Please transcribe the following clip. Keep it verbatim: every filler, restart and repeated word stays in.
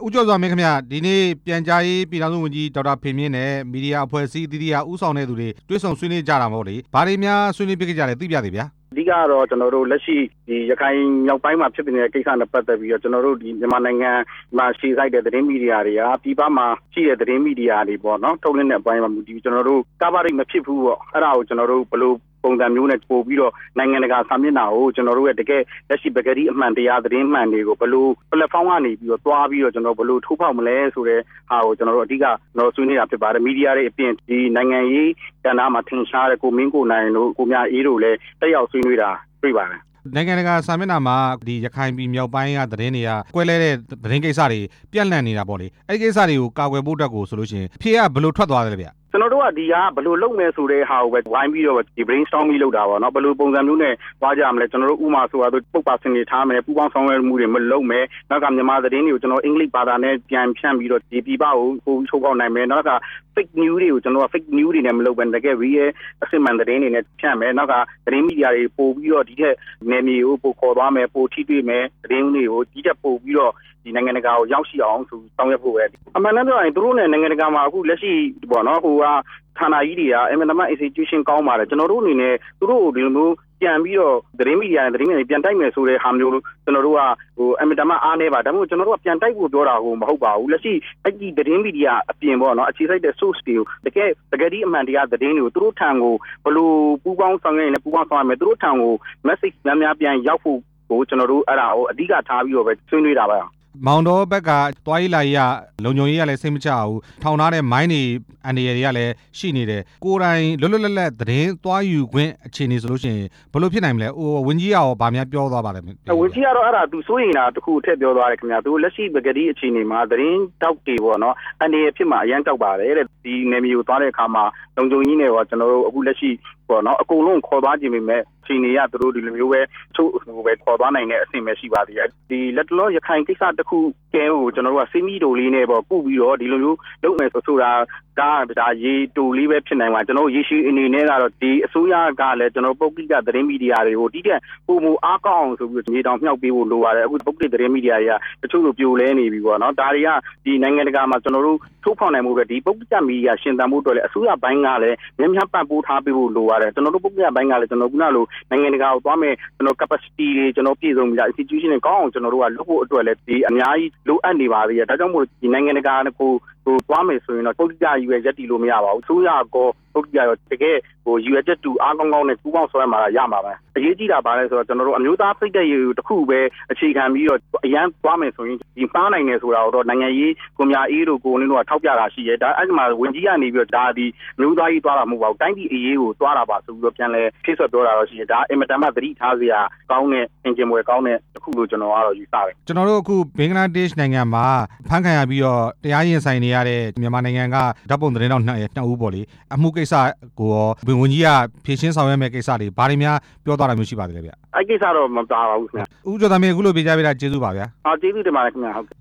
ဦးကျော်စွာမင်းခင်ဗျဒီနေ့ပြန်ကြားရေးပြည်ထောင်စုဝန်ကြီးဒေါက်တာဖေမြင့်နဲ့မီဒီယာအဖွဲ့အစည်းအသီးသီးကဦးဆောင်တဲ့သူတွေတွေ့ဆုံဆွေးနွေးကြတာမဟုတ်လေဘာတွေများဆွေးနွေးဖြစ်ကြတယ်သိပြသေးဗျာအဓိကတော့ကျွန်တော်တို့လက်ရှိဒီရခိုင်မြောက်ပိုင်းမှာဖြစ်နေတဲ့ကိစ္စနဲ့ပတ်သက်ပြီးတော့ကျွန်တော်တို့ဒီမြန်မာနိုင်ငံမှာရှိဆိုင်တဲ့သတင်းမီဒီယာတွေကပြည်ပမှာရှိတဲ့သတင်းမီဒီယာတွေပေါ့နော်ထုတ်လွှင့်တဲ့အပိုင်းမှာဒီကျွန်တော်တို့ကာဗရိတ်မဖြစ်ဘူးပေါ့အဲ့ဒါကိုကျွန်တော်တို့ဘယ်လိုပုံစံမျိုးနဲ့ပို့ပြီးတော့နိုင်ငံတကာစာမျက်နှာကိုကျွန်တော်တို့ရဲ့တကယ်လက်ရှိပကတိအမှန်တရားသတင်းမှန်တွေကိုဘယ်လို platform ကနေပြီးတော့တွားပြီးတော့ကျွန်တော်ဘယ်လိုထုတ်ဖောက်မလဲဆိုတဲ့ဟာကိုကျွန်တော်တို့အဓိကကျွန်တော်ဆွေးနွေးတာဖြစ်ပါတယ်မီဒီယာတွေအပြင်ဒီနိုင်ငံရေးကဏ္ဍမှာထင်ရှားတဲ့ကိုမင်းကိုနိုင်တို့ကိုမြအေးတို့လည်းတက်ရောက်ဆွေးနွေးတာတွေ့ပါတယ်နိုင်ငံတကာစာမျက်နှာမှာဒီရခိုင်ပြည်မြောက်ပိုင်းကသတင်းတွေကကွဲလဲတဲ့သတင်းကိစ္စတွေပြန့်နှံ့နေတာပေါ့လေအဲ့ဒီကိစ္စတွေကိုကာကွယ်ဖို့အတွက်ကိုဆိုလို့ရှိရင်ဖြေကဘယ်လိုထွက်သွားတယ်လဲဗျကျွန်တော်တို့ကဒီကဘယ်လိုလုပ်မယ်ဆိုတဲ့ဟာကိုပဲဝိုင်းပြီးတော့ဒီ brainstorming လုပ်တာပေါ့နော်ဘယ်လိုပုံစံမျိုးနဲ့သွားကြမလဲကျွန်တော်တို့ဥမာဆိုတာပုတ်ပါစင်နေထားမယ်ပူပေါင်းဆောင်ရွက်မှုတွေမလုပ်မယ်နောက်ကမြန်မာသတင်းတွေကိုကျွန်တော်အင်္ဂလိပ်ဘာသာနဲ့ပြန်ဖြန့်ပြီးတော့ဒီပြပကိုပို့ထုတ်ပေါက်နိုင်မယ်နောက်က fake news တွေကိုကျွန်တော်က fake news တွေနဲ့မလုပ်ဘဲတကယ် real အစစ်မှန်သတင်းတွေနဲ့ဖြန့်မယ်နောက်ကသတင်းမီဒီယာတွေပို့ပြီးတော့ဒီထက်နယ်မြေကိုပို့ခေါ်သွားမယ်ပို့ထိတွေ့မယ်သတင်းတွေကိုဒီထက်ပို့ပြီးတော့ဒီနိုင်ငံတကာကိုရောက်ရှိအောင်ဆိုဆောင်ရွက်ဖို့ပဲအမှန်တမ်းပြောရင်သူတို့နဲ့နိုင်ငံတကာမှာအခုလက်ရှိပေါ့နော်ဟိုကဌာနကြီးတွေကအမှန်တမ်း institution ကောင်းပါတယ်ကျွန်တော်တို့အနေနဲ့သူတို့ကိုဒီလိုမျိုးပြန်ပြီးတော့သတင်းမီဒီယာနဲ့သတင်းတွေပြန်တိုက်မယ်ဆိုတဲ့ဟာမျိုးကျွန်တော်တို့ကဟိုအမှန်တမ်းအားနေပါဒါမှမဟုတ်ကျွန်တော်တို့ကပြန်တိုက်ဖို့ပြောတာကိုမဟုတ်ပါဘူးလက်ရှိအဲ့ဒီသတင်းမီဒီယာအပြင်ပေါ့နော်အခြေစိုက်တဲ့ source တွေကိုတကယ်တကယ်ဒီအမှန်တရားသတင်းတွေကိုသူတို့ထံကိုဘယ်လိုပူးပေါင်းဆောင်ရွက်ရင်လည်းပူးပေါင်းဆောင်ရမယ်သူတို့ထံကို message များများပြန်ရောက်ဖို့ကိုကျွန်တော်တို့အဲ့ဒါကိုအဓိကထားပြီးတော့ပဲဆွေးနွေးတာပါမောင်တော်ဘက်ကတွားရေးလာရေးကလုံခြုံရေးကလည်းစိတ်မချဘူးထောင်ထားတဲ့မိုင်းတွေအန်ဒီရတွေကလည်းရှိနေတယ်ကိုယ်တိုင်လွတ်လွတ်လပ်လပ်သတင်းသွားယူခွင့်အခြေအနေဆိုလို့ရှိရင်ဘယ်လိုဖြစ်နိုင်မလဲဟိုဝင်းကြီးရောဗာများပြောသွားပါလဲဝင်းကြီးကတော့အဲ့ဒါသူစိုးရင်တာတခုထည့်ပြောသွားတယ်ခင်ဗျာသူလက်ရှိပကတိအခြေအနေမှာသတင်းတောက်တွေပေါ့နော်အန်ဒီရဖြစ်မှာအရန်တောက်ပါတယ်တဲ့ဒီနယ်မြေကိုသွားတဲ့အခါမှာလုံခြုံရေးနဲ့ပေါ့ကျွန်တော်တို့အခုလက်ရှိပေါ့နော်အကုန်လုံးခေါ်သွားခြင်းပေမဲ့ခြေနေရသူတို့ဒီလိုမျိုးပဲသူ့ဟိုပဲခေါ်သွားနိုင်တဲ့အဆင့်ပဲရှိပါသေးတယ်ဒီလက်တလောရခိုင်ကိစ္စတစ်ခုကဲကိုကျွန်တော်တို့ကစိမီတိုလေးနဲ့ပေါ့ကုပြီးတော့ဒီလိုမျိုးလုပ်မယ်ဆိုဆိုတာကဒါရေတူလေးပဲဖြစ်နိုင်မှာကျွန်တော်ရေရှိအနေနဲ့ကတော့ဒီအစိုးရကလည်းကျွန်တော်ပုဂ္ဂလိကသတင်းမီဒီယာတွေကိုတိကျပုံမအားကောင်းအောင်ဆိုပြီးမြေတောင်မြှောက်ပေးဖို့လိုပါတယ်အခုပုဂ္ဂလိကသတင်းမီဒီယာတွေကတချို့လိုပြိုလဲနေပြီပေါ့နော်ဒါတွေကဒီနိုင်ငံတကာမှာကျွန်တော်တို့ထုတ်ဖော်နိုင်မှုတွေဒီပုဂ္ဂလိကမီဒီယာရှင်သန်မှုတွေလည်းအစိုးရဘိုင်းကလည်းများများပံ့ပိုးထားပေးဖို့လိုပါတယ်ကျွန်တော်တို့ပုဂ္ဂလိကဘိုင်းကလည်းကျွန်တော်ကလိုနိုင်ငံတကာကိုသွားမယ်ကျွန်တော် capacity တွေကျွန်တော်ပြည်စုံပြီး institution တွေကောင်းအောင်ကျွန်တော်တို့ကလုပ်ဖို့အတွက်လည်းဒီအများကြီးလိုအပ်နေပါသေးတယ်ဒါကြောင့်မို့ဒီနိုင်ငံတကာကိုဟိုသွားမယ်ဆိုရင်တော့ပုဂ္ဂလိကရွယ်ချက်တီလို့မရပါဘူးအစိုးရကောပုဂ္ဂလိကရောတကယ်ဟိုရွယ်ချက်တူအားကောင်းကောင်းနဲ့ပူးပေါင်းဆောင်ရွက်မှာရမှာပဲအရေးကြီးတာပါလဲဆိုတော့ကျွန်တော်တို့အမျိုးသားစိတ်ဓာတ်ရည်တစ်ခုပဲအခြေခံပြီးတော့အရန်သွားမယ်ဆိုရင်ဒီမှားနိုင်တယ်ဆိုတာတော့နိုင်ငံရေးကိုမြအေးတို့ကိုလင်းတို့ကထောက်ပြတာရှိရဲဒါအဲ့ဒီမှာဝင်ကြီးကနေပြီးတော့ဒါဒီမျိုးသားကြီးသွားတာမဟုတ်ပါဘူးတိုင်းပြည်အရေးကိုသွားတာပါဆိုပြီးတော့ပြန်လဲဖြည့်ဆွတ်ပြောတာတော့ရှိရဲဒါအင်မတန်မှသတိထားစရာကောင်းတဲ့အင်ဂျင်မွေကောင်းတဲ့တစ်ခုလို့ကျွန်တော်ကတော့ယူဆတယ်ကျွန်တော်တို့အခုဘင်္ဂလားဒေ့ရှ်နိုင်ငံမှာဖမ်းခံရပြီးတော့တရားရင်ဆိုင်နေရတဲ့မြန်မာနိုင်ငံကဓာတ်ပုံသတင်းတော်နှစ်ဦးပေါ့လေအမှုကိစ္စကိုရောဝန်ကြီးကဖြည့်ရှင်းဆောင်ရွက်မဲ့ကိစ္စတွေဘာတွေများပြောသွားတာမျိုးရှိပါသေးလဲဗျအဲ့ကိစ္စတော့မပါပါဘူးခင်ဗျဦးကျော်သားမင်းအခုလိုပြကြပေးတာကျေးဇူးပါဗျာအော်ကျေးဇူးတင်ပါတယ်ခင်ဗျာဟုတ်